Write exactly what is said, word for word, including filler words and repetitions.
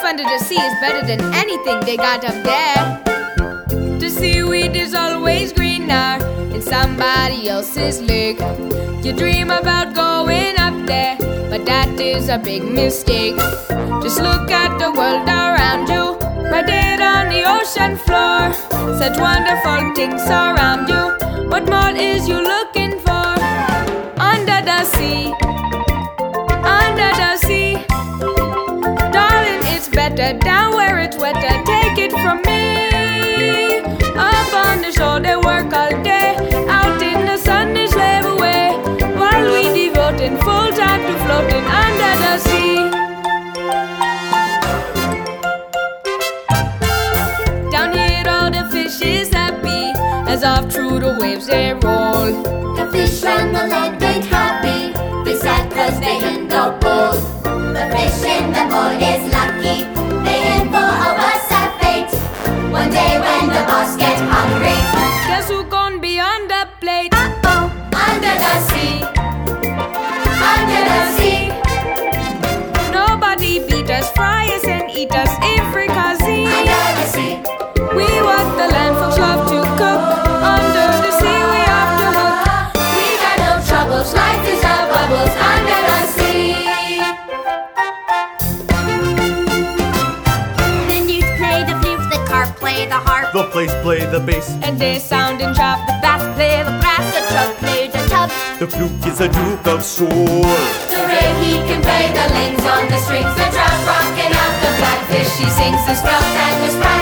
under the sea is better than anything they got up there. The seaweed is always greener in somebody else's lake. You dream about going up there, but that is a big mistake. Just look at the world around you, right there on the ocean floor. Such wonderful things surround you. What more is you looking for? Under the sea, under the sea. Darling, it's better down where it's wetter. Take it from me. Up on the shore they work all day, out in the sun they slave away, while we devoting full time to floating under the sea. Down here all the fish is happy, as off through the waves they roll. The fish round the lake ain't happy, they sad cause they in the bowl. The fish in the bowl is lucky, they in for a worse fate. One day when the boss gets hungry, guess who gon' be on the plate? uh-oh, under the sea, under the sea. Nobody beat us, fry us and eat us in fricassee. Under the sea, We what the land folks love to cook. Under the sea we have to hook. we got no troubles, life is a bubbles under the sea. The newt play the flute, the carp play the harp, The plates play the bass. And they sound and chop. the bass play the brass, the truck play the tub. The fluke is a duke of soul. The ray he can play the lings on the strings, the trout rocking out the blackfish he sings, the sprout and the sprite